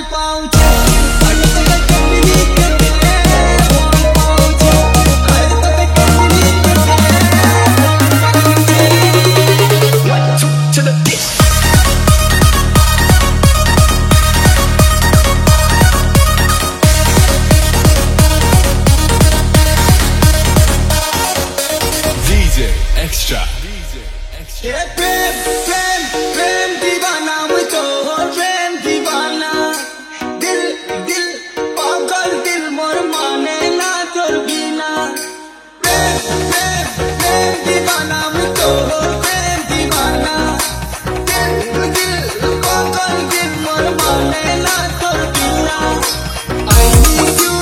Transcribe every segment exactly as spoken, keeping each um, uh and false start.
Extra. ये प्रेम प्रेम प्रेम दीवाना मुझको प्रेम दीवाना दिल दिल पागल दिल मोर माने ना तोर बिना प्रेम प्रेम प्रेम दीवाना मुझको प्रेम दीवाना दिल दिल पागल दिल मोर माने ना तोर बिना I need you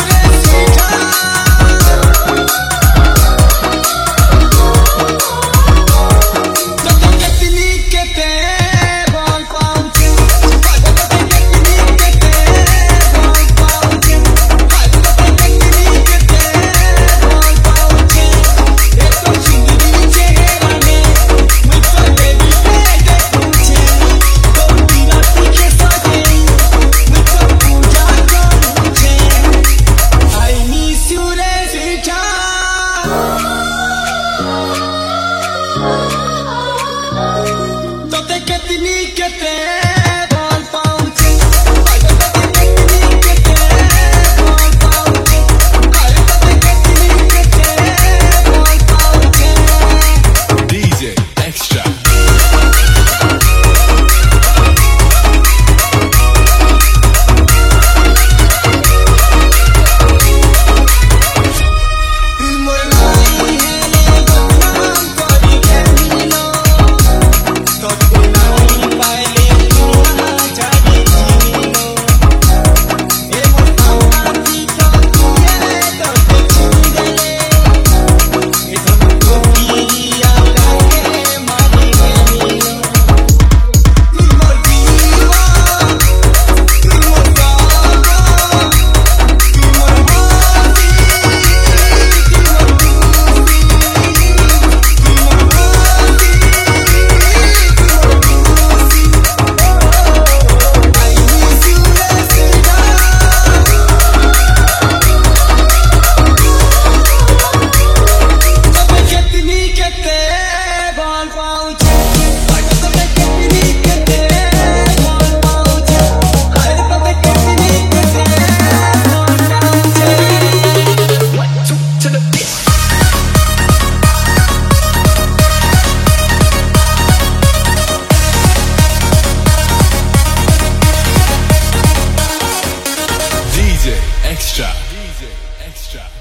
que te Extra. D J Extra.